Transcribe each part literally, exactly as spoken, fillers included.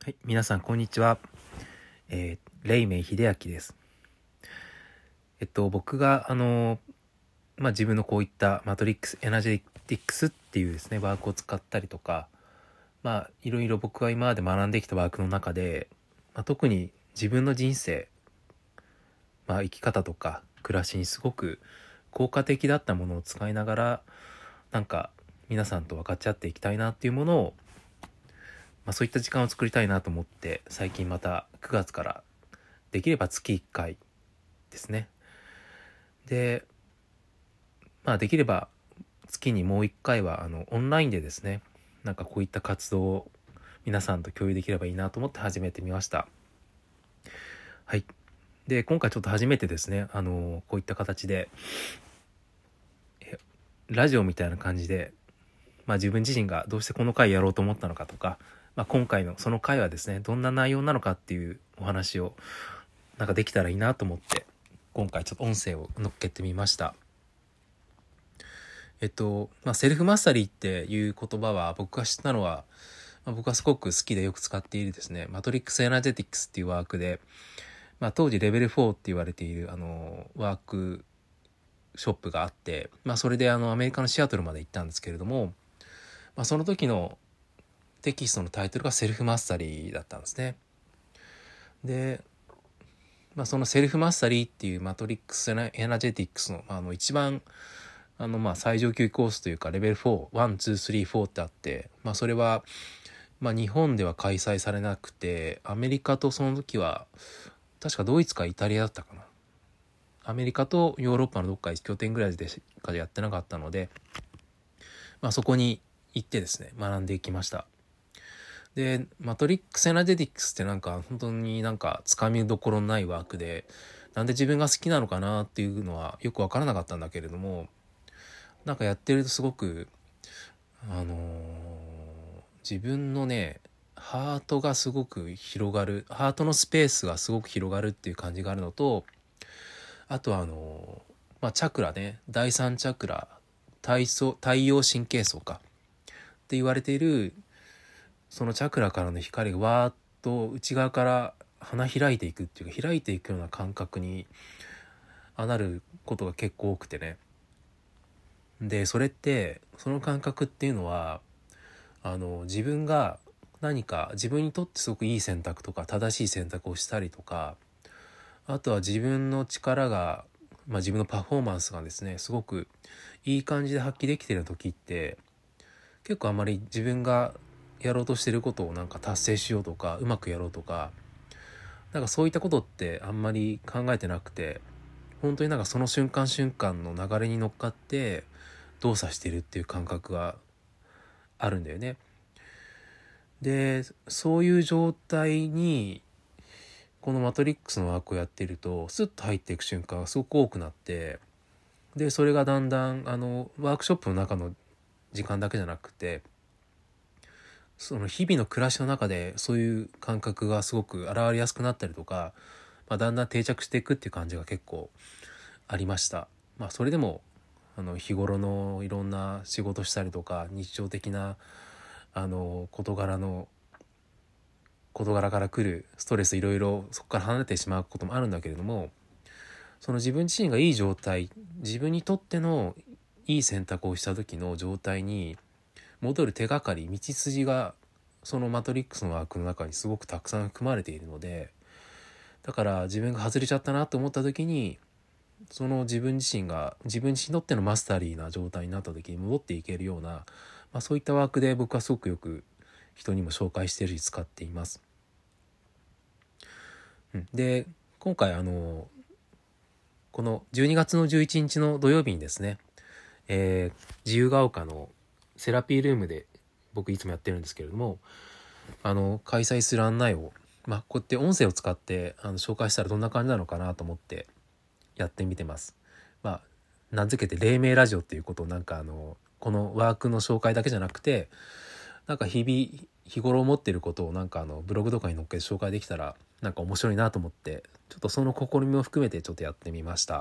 はい、皆さんこんにちは。えー、レイメイ秀明です。えっと僕があのまあ自分のこういったマトリックスエナジェティックスっていうですねワークを使ったりとか、まあいろいろ僕が今まで学んできたワークの中で、まあ、特に自分の人生、まあ生き方とか暮らしにすごく効果的だったものを使いながら、なんか皆さんと分かち合っていきたいなっていうものを、まあ、そういった時間を作りたいなと思って、最近またくがつからできれば月いっかいですね。で、まあできれば月にもういっかいはあのオンラインでですね、なんかこういった活動を皆さんと共有できればいいなと思って始めてみました。はい。で、今回ちょっと初めてですね、あのこういった形でえラジオみたいな感じで、まあ自分自身がどうしてこの回やろうと思ったのかとか、まあ、今回のその回はですね、どんな内容なのかっていうお話をなんかできたらいいなと思って、今回ちょっと音声を乗っけてみました。えっと、まあ、セルフマスタリーっていう言葉は僕が知ったのは、まあ、僕はすごく好きでよく使っているですね、マトリックスエナジェティックスっていうワークで、まあ、当時レベルフォーって言われているあのワークショップがあって、まあ、それであのアメリカのシアトルまで行ったんですけれども、まあ、その時のテキストのタイトルがセルフマスタリーだったんですね。で、まあ、そのセルフマスタリーっていうマトリックスエナジェティックスの、まあ、あの一番あのまあ最上級コースというかレベルフォー、ワン、ツー、スリー、フォーってあって、まあそれはまあ日本では開催されなくて、アメリカとその時は確かドイツかイタリアだったかな。アメリカとヨーロッパのどっかいち拠点ぐらいでしかやってなかったので、まあそこに行ってですね、学んでいきました。で、マトリックスエナジェティックスってなんか本当になんかつかみどころのないワークで、なんで自分が好きなのかなっていうのはよくわからなかったんだけれども、なんかやってるとすごくあのー自分のねハートがすごく広がる、ハートのスペースがすごく広がるっていう感じがあるのと、あとはあのーまあチャクラね、だいさんチャクラ、体操太陽神経層かって言われているそのチャクラからの光がわーっと内側から花開いていくっていうか、開いていくような感覚になることが結構多くてね。でそれってその感覚っていうのは、あの自分が何か自分にとってすごくいい選択とか正しい選択をしたりとか、あとは自分の力が、まあ、自分のパフォーマンスがですねすごくいい感じで発揮できてる時って、結構あまり自分がやろうとしてることをなんか達成しようとかうまくやろうとか、なんかそういったことってあんまり考えてなくて、本当になんかその瞬間瞬間の流れに乗っかって動作してるっていう感覚があるんだよね。でそういう状態にこのマトリックスのワークをやっているとスッと入っていく瞬間がすごく多くなって、でそれがだんだんあのワークショップの中の時間だけじゃなくて、その日々の暮らしの中でそういう感覚がすごく現れやすくなったりとか、まあ、だんだん定着していくっていう感じが結構ありました。まあそれでもあの日頃のいろんな仕事したりとか日常的なあの事柄の事柄から来るストレスいろいろそこから離れてしまうこともあるんだけれども、その自分自身がいい状態、自分にとってのいい選択をした時の状態に戻る手がかり、道筋がそのマトリックスのワークの中にすごくたくさん含まれているので、だから自分が外れちゃったなと思った時に、その自分自身が自分自身にとってのマスタリーな状態になった時に戻っていけるような、まあ、そういったワークで僕はすごくよく人にも紹介してるし使っています。うん、で今回あのこのじゅうにがつのじゅういちにちの土曜日にですね、えー、自由が丘のセラピールームで僕いつもやってるんですけれども、あの開催する案内を、まあ、こうやって音声を使ってあの紹介したらどんな感じなのかなと思ってやってみてます。まあ名付けて黎明ラジオっていうことを、なんかあのこのワークの紹介だけじゃなくて、なんか日々日頃思っていることをなんかあのブログとかに載っけて紹介できたらなんか面白いなと思って、ちょっとその試みも含めてちょっとやってみました。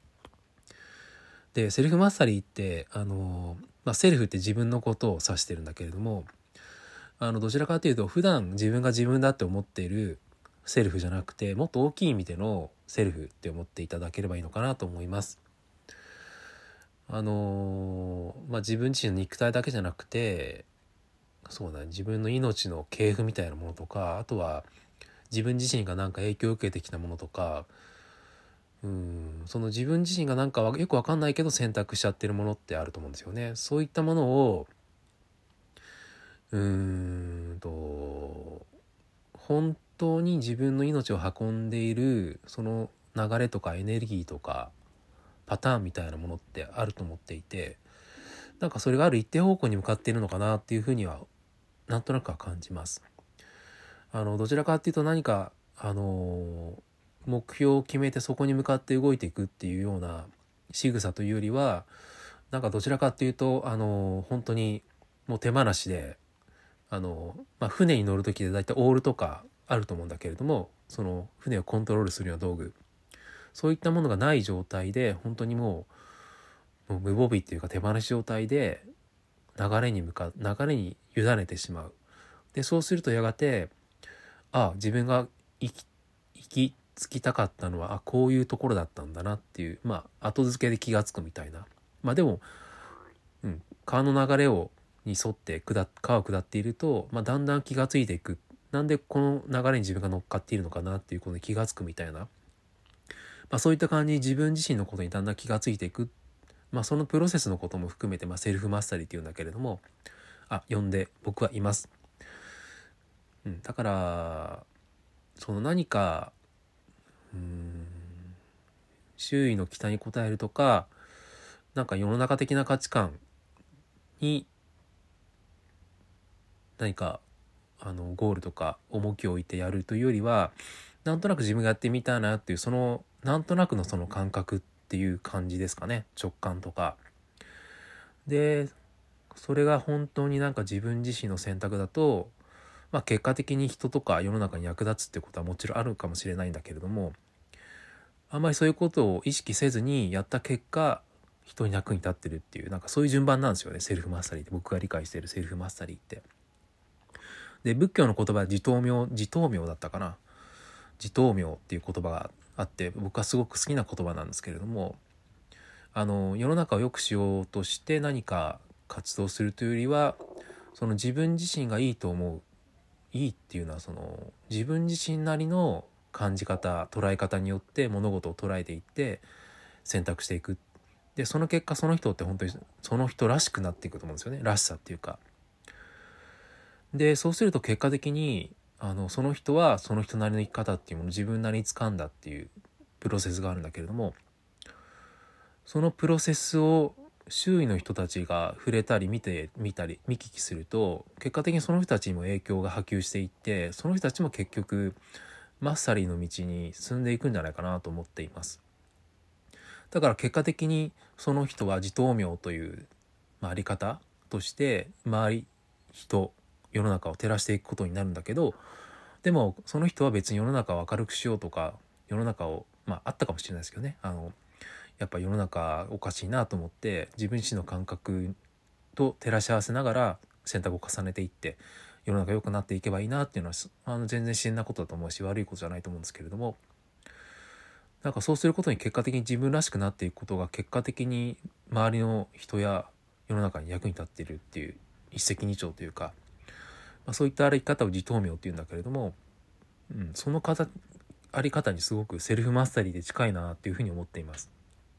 でセルフマスタリーってあの、まあ、セルフって自分のことを指してるんだけれども、 あのどちらかというと普段自分が自分だって思っているセルフじゃなくて、もっと大きい意味でのセルフって思っていただければいいのかなと思います。あのー、まあ自分自身の肉体だけじゃなくて、そうだね、自分の命の系譜みたいなものとか、あとは自分自身が何か影響を受けてきたものとか、うんその自分自身がなんかよく分かんないけど選択しちゃってるものってあると思うんですよね。そういったものをうーんと本当に自分の命を運んでいるその流れとかエネルギーとかパターンみたいなものってあると思っていて、なんかそれがある一定方向に向かっているのかなっていうふうにはなんとなくは感じます。あのどちらかっていうと何かあの目標を決めてそこに向かって動いていくっていうような仕草というよりは、なんかどちらかっていうとあの本当にもう手放しで、あの、まあ、船に乗る時でだいたいオールとかあると思うんだけれども、その船をコントロールするような道具、そういったものがない状態で本当にもう、もう無防備っていうか手放し状態で流れに向かう流れに委ねてしまう。でそうするとやがて、あ自分が生き生きつきたかったのはあこういうところだったんだなっていう、まあ後付けで気がつくみたいな。まあでも、うん、川の流れをに沿って下川を下っていると、まあ、だんだん気がついていく。なんでこの流れに自分が乗っかっているのかなっていうことに気がつくみたいな、まあ、そういった感じに自分自身のことにだんだん気がついていく、まあ、そのプロセスのことも含めて、まあ、セルフマスタリーっていうんだけれども、あ呼んで僕はいます、うん、だからその何かうーん周囲の期待に応えるとか、なんか世の中的な価値観に何かあのゴールとか重きを置いてやるというよりは、なんとなく自分がやってみたいなっていうそのなんとなくのその感覚っていう感じですかね。直感とかで、それが本当になんか自分自身の選択だと、まあ、結果的に人とか世の中に役立つってことはもちろんあるかもしれないんだけれども、あんまりそういうことを意識せずにやった結果人に役に立ってるっていう、なんかそういう順番なんですよね、セルフマスタリーって。僕が理解しているセルフマスタリーって。で仏教の言葉は自灯明自灯明だったかな、自灯明っていう言葉があって、僕はすごく好きな言葉なんですけれども、あの世の中を良くしようとして何か活動するというよりは、その自分自身がいいと思う、いいっていうのはその自分自身なりの感じ方捉え方によって物事を捉えていって選択していく。でその結果その人って本当にその人らしくなっていくと思うんですよね、らしさっていうか。でそうすると結果的にあのその人はその人なりの生き方っていうものを自分なりに掴んだっていうプロセスがあるんだけれども、そのプロセスを周囲の人たちが触れたり見て見たり見聞きすると、結果的にその人たちにも影響が波及していって、その人たちも結局マッサリーの道に進んでいくんじゃないかなと思っています。だから結果的にその人は自灯明という、まあ、あり方として周り人世の中を照らしていくことになるんだけど、でもその人は別に世の中を明るくしようとか、世の中をまああったかもしれないですけどね、あのやっぱ世の中おかしいなと思って自分自身の感覚と照らし合わせながら選択を重ねていって世の中良くなっていけばいいなっていうのはあの全然自然なことだと思うし、悪いことじゃないと思うんですけれども、なんかそうすることに結果的に自分らしくなっていくことが結果的に周りの人や世の中に役に立っているっていう一石二鳥というか、まあ、そういったあり方を自灯明っていうんだけれども、うん、その方あり方にすごくセルフマスタリーで近いなっていうふうに思っています。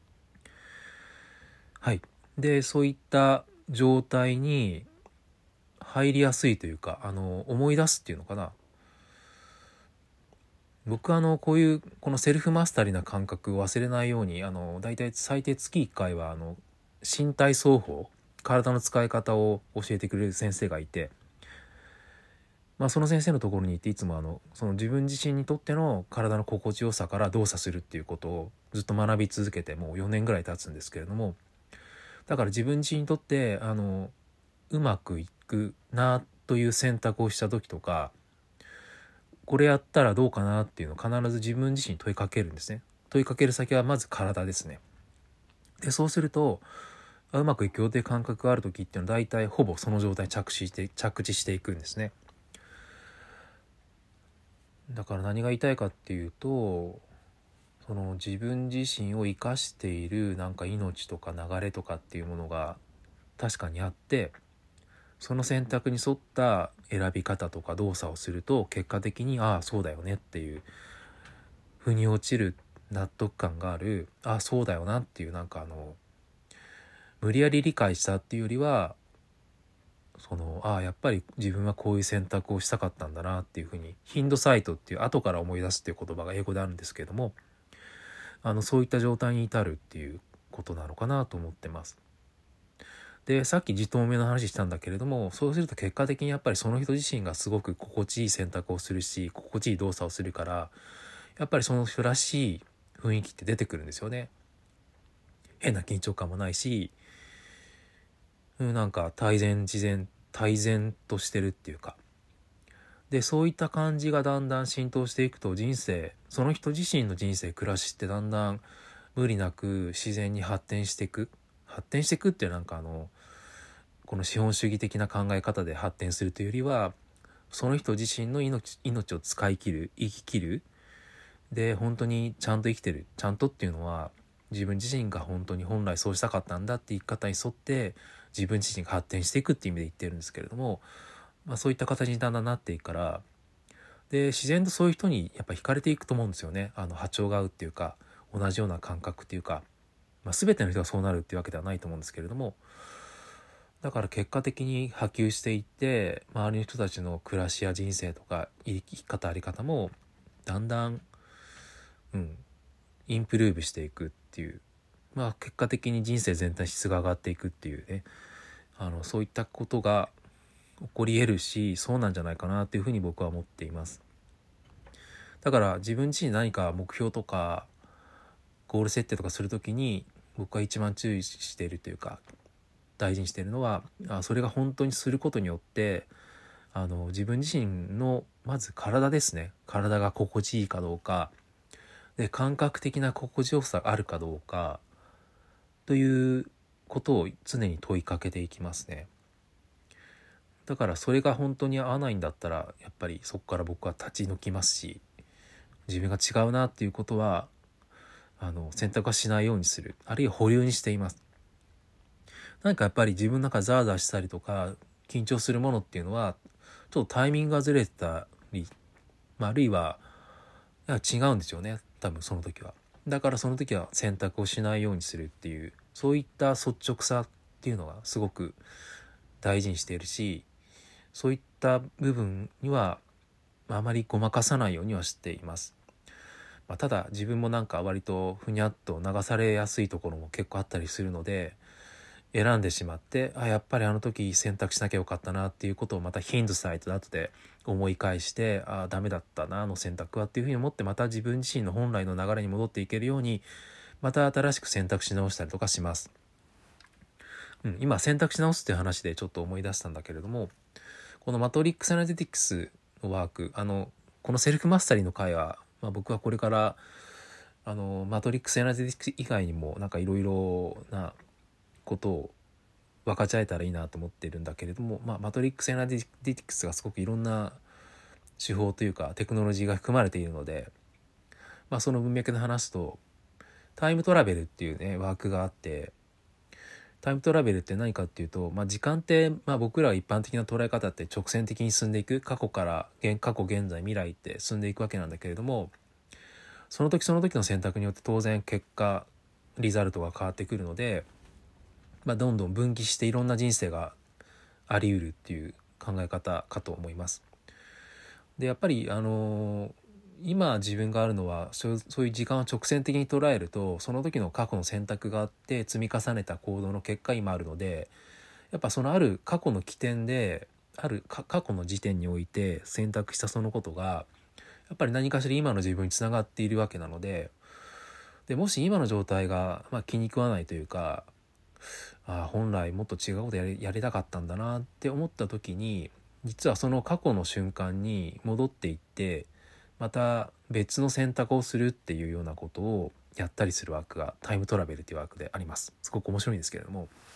はい。でそういった状態に入りやすいというか、あの思い出すっていうのかな、僕はあのこういうこのセルフマスタリーな感覚を忘れないように、あのだいたい最低月いっかいはあの身体操法、体の使い方を教えてくれる先生がいて、まあ、その先生のところに行っていつもあのその自分自身にとっての体の心地よさから動作するっていうことをずっと学び続けてもうよねんぐらい経つんですけれども、だから自分自身にとってあのうまくいくなという選択をした時とか、これやったらどうかなっていうのを必ず自分自身に問いかけるんですね。問いかける先はまず体ですね。でそうするとうまくいくよっていう感覚がある時っていうのは大体ほぼその状態に着地して着地していくんですね。だから何が言いたいかっていうと、その自分自身を生かしているなんか命とか流れとかっていうものが確かにあって、その選択に沿った選び方とか動作をすると結果的にああそうだよねっていう腑に落ちる納得感がある、ああそうだよなっていう、なんかあの無理やり理解したっていうよりは、そのああやっぱり自分はこういう選択をしたかったんだなっていうふうに、ヒンドサイトっていう後から思い出すっていう言葉が英語であるんですけれども、あのそういった状態に至るっていうことなのかなと思ってます。でさっき自透明の話したんだけれども、そうすると結果的にやっぱりその人自身がすごく心地いい選択をするし、心地いい動作をするから、やっぱりその人らしい雰囲気って出てくるんですよね。変な緊張感もないし、なんか泰然自然泰然としてるっていうか、でそういった感じがだんだん浸透していくと、人生その人自身の人生暮らしってだんだん無理なく自然に発展していく発展していくっていうなんかあのこの資本主義的な考え方で発展するというよりは、その人自身の命命を使い切る、生き切る、で本当にちゃんと生きてる、ちゃんとっていうのは自分自身が本当に本来そうしたかったんだって生き方に沿って自分自身が発展していくっていう意味で言ってるんですけれども、まあ、そういった形にだんだんなっていくから、で自然とそういう人にやっぱ惹かれていくと思うんですよね。あの波長が合うっていうか、同じような感覚っていうか、まあ、全ての人がそうなるっていうわけではないと思うんですけれども、だから結果的に波及していって、周りの人たちの暮らしや人生とか生き方あり方もだんだん、うん、インプルーブしていくっていう、まあ結果的に人生全体質が上がっていくっていうね、あのそういったことが起こり得るし、そうなんじゃないかなっていうふうに僕は思っています。だから自分自身何か目標とかゴール設定とかするときに、僕が一番注意しているというか大事にしているのは、あそれが本当にすることによってあの自分自身のまず体ですね、体が心地いいかどうかで、感覚的な心地よさがあるかどうかということを常に問いかけていきますね。だからそれが本当に合わないんだったら、やっぱりそこから僕は立ち退きますし、自分が違うなっていうことはあの選択はしないようにする、あるいは保留にしています。なんかやっぱり自分の中ザーザーしたりとか緊張するものっていうのはちょっとタイミングがずれてたり、まあ、あるいはいや違うんですよね、多分その時は。だからその時は選択をしないようにするっていう、そういった率直さっていうのがすごく大事にしているし、そういった部分にはあまりごまかさないようにはしています。まあ、ただ自分もなんか割とふにゃっと流されやすいところも結構あったりするので、選んでしまって、あやっぱりあの時選択しなきゃよかったなっていうことをまたヒンドサイトで後で思い返して、あダメだったなあの選択はっていうふうに思って、また自分自身の本来の流れに戻っていけるようにまた新しく選択し直したりとかします。うん、今選択し直すっていう話でちょっと思い出したんだけれども、このマトリックスアナリティクスのワーク、あのこのセルフマスタリーの回は、まあ、僕はこれからあのマトリックスアナリティクス以外にもなんかいろいろなことを分かち合えたらいいなと思っているんだけれども、まあ、マトリックスアナリティクスがすごくいろんな手法というかテクノロジーが含まれているので、まあ、その文脈で話すとタイムトラベルっていうねワークがあって、タイムトラベルって何かっていうと、まあ、時間って、まあ、僕らは一般的な捉え方って直線的に進んでいく、過去から現過去現在未来って進んでいくわけなんだけれども、その時その時の選択によって当然結果リザルトが変わってくるので、まあ、どんどん分岐していろんな人生があり得るっていう考え方かと思います。でやっぱりあのー、今自分があるのはそう、そういう時間を直線的に捉えると、その時の過去の選択があって積み重ねた行動の結果今あるので、やっぱそのある過去の起点である過去の時点において選択したそのことがやっぱり何かしら今の自分につながっているわけなので、でもし今の状態が、まあ、気に食わないというか、あ本来もっと違うことやり、やりたかったんだなって思った時に、実はその過去の瞬間に戻っていってまた別の選択をするっていうようなことをやったりするワークがタイムトラベルっていうワークであります。すごく面白いんですけれども、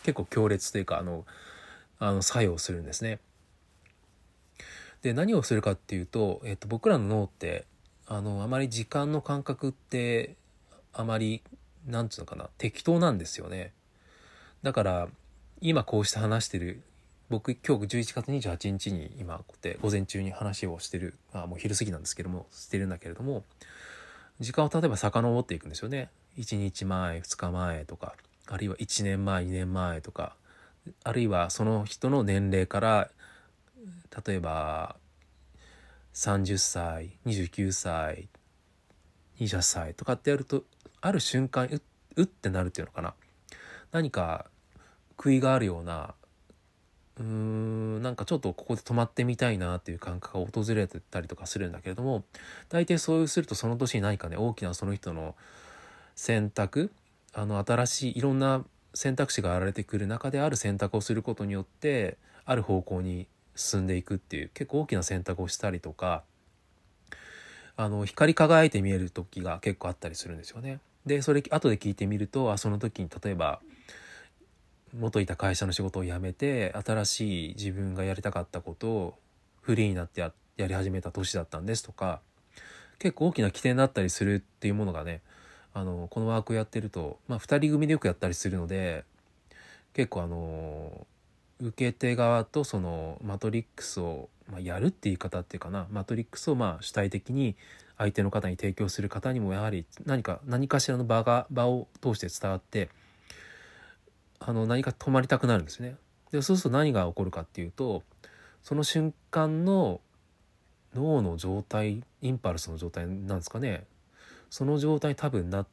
結構強烈というかあのあの作用するんですね。で何をするかっていうと、えっと、僕らの脳ってあのあまり時間の感覚ってあまりなんていうのかな適当なんですよね。だから今こうして話してる僕今日じゅういちがつにじゅうはちにちに今こうやって午前中に話をしてるあもう昼過ぎなんですけどもしてるんだけれども、時間を例えば遡っていくんですよね。いちにちまえふつかまえとか、あるいはいちねんまえにねんまえとか、あるいはその人の年齢から例えばさんじゅっさいにじゅうきゅうさいにじゅっさいとかってやるとある瞬間 う, うってなるっていうのかな、何か悔いがあるようなうーんなんかちょっとここで止まってみたいなっていう感覚が訪れてたりとかするんだけれども、大抵そうするとその年に何かね大きなその人の選択あの新しいいろんな選択肢が現れてくる中である選択をすることによってある方向に進んでいくっていう結構大きな選択をしたりとか、あの光り輝いて見える時が結構あったりするんですよね。でそれ後で聞いてみるとあその時に例えば元いた会社の仕事を辞めて新しい自分がやりたかったことをフリーになって や, やり始めた年だったんですとか、結構大きな起点だったりするっていうものがねあのこのワークをやってると、まあ、ふたり組でよくやったりするので結構あの受け手側とそのマトリックスを、まあ、やるって言い方っていうかなマトリックスをまあ主体的に相手の方に提供する方にもやはり何か何かしらの場が場を通して伝わってあの何か止まりたくなるんですね。でそうすると何が起こるかっていうとその瞬間の脳の状態インパルスの状態なんですかね、その状態に多分なって、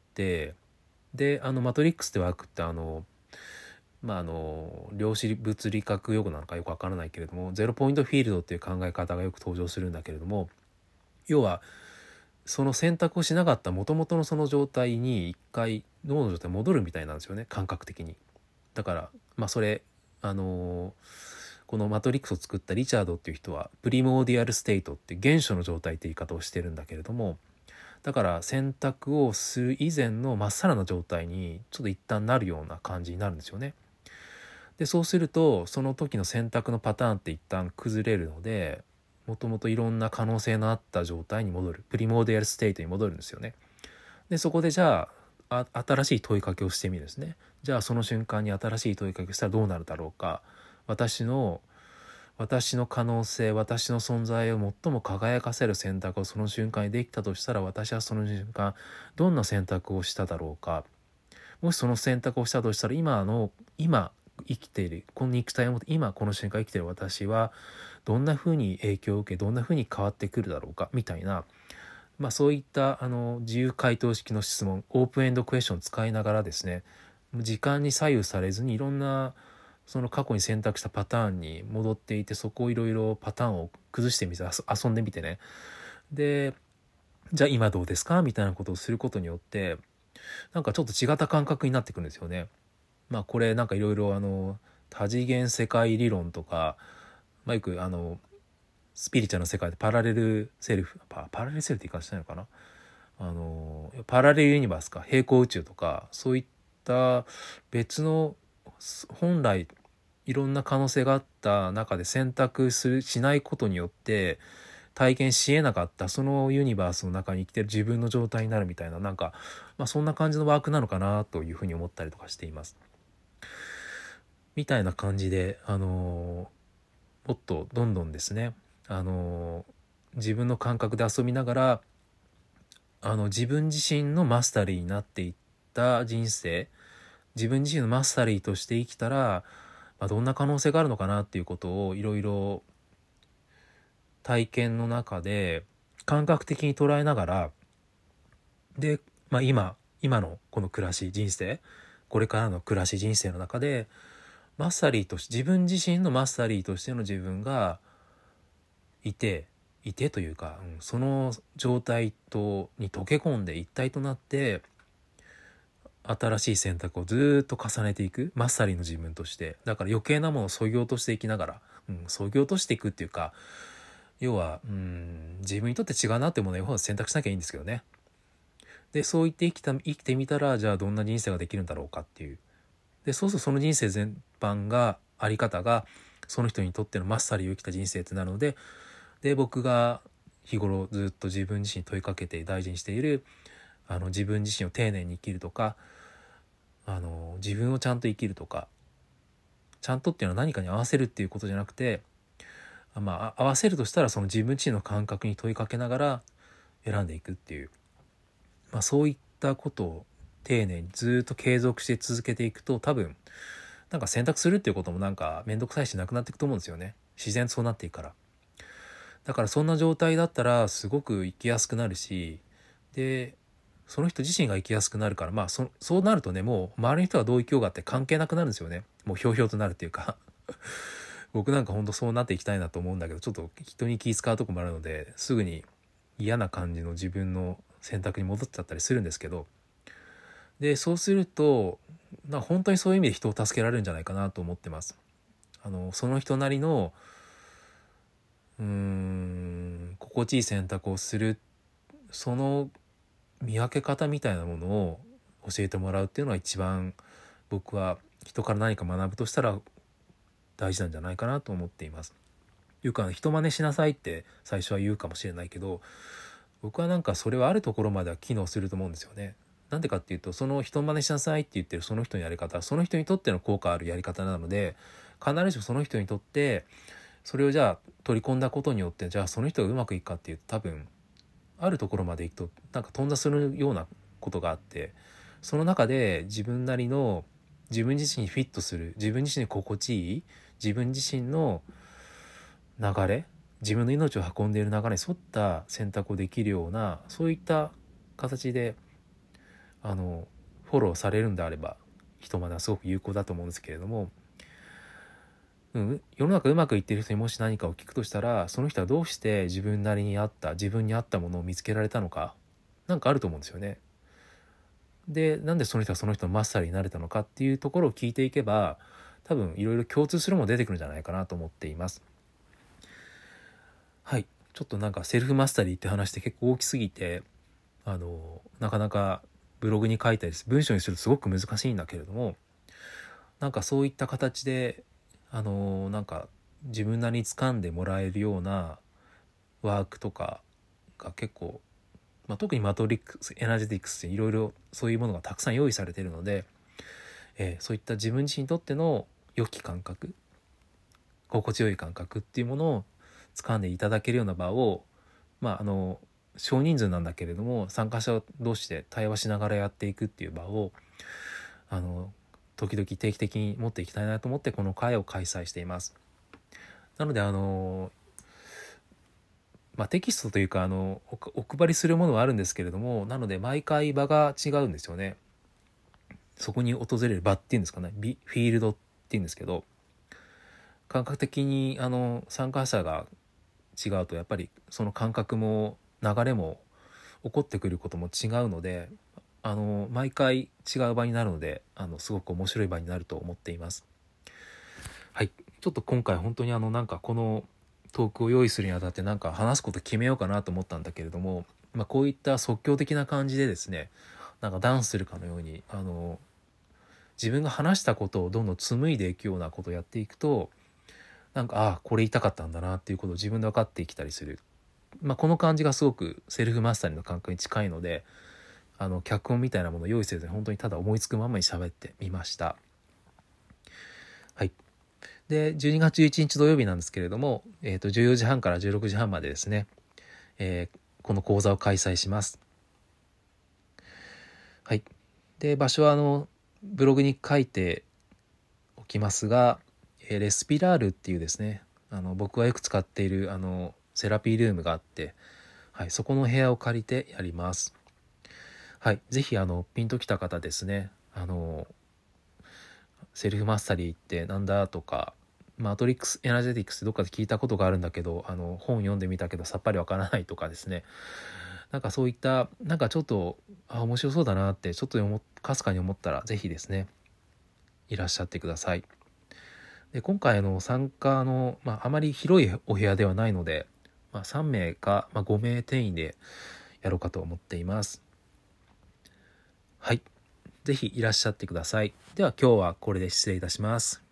であのマトリックスってワークってあのまああの量子物理学用語なのかよくわからないけれどもゼロポイントフィールドっていう考え方がよく登場するんだけれども、要はその選択をしなかった元々のその状態に一回脳の状態に戻るみたいなんですよね感覚的に。だからまあそれあのこのマトリックスを作ったリチャードっていう人はプリモーディアルステートって原初の状態って言い方をしてるんだけれども、だから選択をする以前のまっさらな状態にちょっと一旦なるような感じになるんですよね。でそうするとその時の選択のパターンって一旦崩れるのでもともといろんな可能性のあった状態に戻るプリモーディアルステートに戻るんですよね。でそこでじゃああ新しい問いかけをしてみるんですね。じゃあその瞬間に新しい問いかけをしたらどうなるだろうか、私の私の可能性私の存在を最も輝かせる選択をその瞬間にできたとしたら私はその瞬間どんな選択をしただろうか、もしその選択をしたとしたら今の今生きているこの肉体を持って今この瞬間生きている私はどんな風に影響を受けどんな風に変わってくるだろうかみたいな、まあ、そういったあの自由回答式の質問オープンエンドクエスチョンを使いながらですね、時間に左右されずにいろんなその過去に選択したパターンに戻っていてそこをいろいろパターンを崩してみて遊んでみてね、でじゃあ今どうですかみたいなことをすることによってなんかちょっと違った感覚になってくるんですよね。まあこれなんかいろいろあの多次元世界理論とか、まあ、よくあのスピリチュアルの世界でパラレルセルフパ, パラレルセルフって言い方しないのかな、あのパラレルユニバースか平行宇宙とかそういった別の本来いろんな可能性があった中で選択するしないことによって体験し得なかったそのユニバースの中に生きてる自分の状態になるみたいな、なんか、まあ、そんな感じのワークなのかなというふうに思ったりとかしています。みたいな感じで、あのー、もっとどんどんですね、あのー、自分の感覚で遊びながらあの自分自身のマスタリーになっていった人生、自分自身のマスタリーとして生きたら、まあ、どんな可能性があるのかなっていうことをいろいろ体験の中で感覚的に捉えながらで、まあ、今今のこの暮らし人生これからの暮らし人生の中でマスタリーとして自分自身のマスタリーとしての自分がいていてというか、うん、その状態とに溶け込んで一体となって新しい選択をずっと重ねていくマスタリーの自分として、だから余計なものを削ぎ落としていきながら、うん、削ぎ落としていくっていうか、要はうん自分にとって違うなっていうものを選択しなきゃいいんですけどね。でそう言って生きた生きてみたらじゃあどんな人生ができるんだろうかっていうでそうするとその人生全般があり方がその人にとってのまっさり生きた人生ってなるので、で僕が日頃ずっと自分自身に問いかけて大事にしているあの自分自身を丁寧に生きるとか、あの自分をちゃんと生きるとか、ちゃんとっていうのは何かに合わせるっていうことじゃなくて、まあ合わせるとしたらその自分自身の感覚に問いかけながら選んでいくっていう、まあ、そういったことを丁寧にずっと継続して続けていくと、多分なんか選択するっていうこともなんか面倒くさいしなくなっていくと思うんですよね。自然とそうなっていくから。だからそんな状態だったらすごく生きやすくなるし、でその人自身が生きやすくなるから、まあ そ, そうなるとね、もう周りの人がどう生きようがって関係なくなるんですよね。もうひょうひょうとなるっていうか僕なんかほんとそうなっていきたいなと思うんだけど、ちょっと人に気遣うとこもあるのですぐに嫌な感じの自分の選択に戻っちゃったりするんですけど、でそうするとな本当にそういう意味で人を助けられるんじゃないかなと思ってます。あのその人なりのうーん心地いい選択をする、その見分け方みたいなものを教えてもらうっていうのは一番僕は人から何か学ぶとしたら大事なんじゃないかなと思っています。よくあの人真似しなさいって最初は言うかもしれないけど、僕はなんかそれはあるところまでは機能すると思うんですよね。なんでかっていうと、その人真似しなさいって言ってるその人のやり方はその人にとっての効果あるやり方なので、必ずしもその人にとってそれをじゃあ取り込んだことによってじゃあその人がうまくいくかっていうと、多分あるところまで行くとなんか頓挫するようなことがあって、その中で自分なりの自分自身にフィットする、自分自身に心地いい、自分自身の流れ、自分の命を運んでいる流れに沿った選択をできるような、そういった形であのフォローされるんであれば人まではすごく有効だと思うんですけれども、うん、世の中うまくいっている人にもし何かを聞くとしたら、その人はどうして自分なりに合った自分に合ったものを見つけられたのか、なんかあると思うんですよね。でなんでその人はその人のマスターになれたのかっていうところを聞いていけば、多分いろいろ共通するもの出てくるんじゃないかなと思っています。はい、ちょっとなんかセルフマスタリーって話って結構大きすぎて、あのなかなかブログに書いたり文章にするとすごく難しいんだけれども、なんかそういった形であのなんか自分なりに掴んでもらえるようなワークとかが結構、まあ、特にマトリックスエナジェティクスっていろいろそういうものがたくさん用意されているので、えー、そういった自分自身にとっての良き感覚、心地よい感覚っていうものを掴んでいただけるような場を、まああの少人数なんだけれども参加者同士で対話しながらやっていくっていう場をあの時々定期的に持っていきたいなと思ってこの会を開催しています。なのであの、まあ、テキストというかあの お, お配りするものはあるんですけれども、なので毎回場が違うんですよね。そこに訪れる場っていうんですかね、フィールドっていうんですけど、感覚的にあの参加者が違うとやっぱりその感覚も流れも起こってくることも違うので、あの毎回違う場になるので、あのすごく面白い場になると思っています。はい、ちょっと今回本当にあのなんかこのトークを用意するにあたってなんか話すこと決めようかなと思ったんだけれども、まあ、こういった即興的な感じでですね、なんかダンスするかのようにあの自分が話したことをどんどん紡いでいくようなことをやっていくと、なんかああこれ言いたかったんだなっていうことを自分で分かってきたりする、まあ、この感じがすごくセルフマスタリーの感覚に近いので、あの脚本みたいなものを用意せずに本当にただ思いつくままに喋ってみました。はい。でじゅうにがつじゅういちにち土曜日なんですけれども、えー、とじゅうよじはんからじゅうろくじはんまでですね、えー、この講座を開催します。はい。で場所はあのブログに書いておきますが、えー、レスピラールっていうですね、あの僕がよく使っているあのセラピールームがあって、はい、そこの部屋を借りてやります。はい、ぜひあのピンときた方ですね、あのセルフマスタリーってなんだとか、マトリックスエナジェティクスってどっかで聞いたことがあるんだけど、あの本読んでみたけどさっぱりわからないとかですね、なんかそういったなんかちょっとあ面白そうだなってちょっとかすかに思ったらぜひですねいらっしゃってください。で今回の参加の、まあ、あまり広いお部屋ではないので、まあ、さんめいか、まあ、ごめい定員でやろうかと思っています。はい。 ぜひいらっしゃってください。では今日はこれで失礼いたします。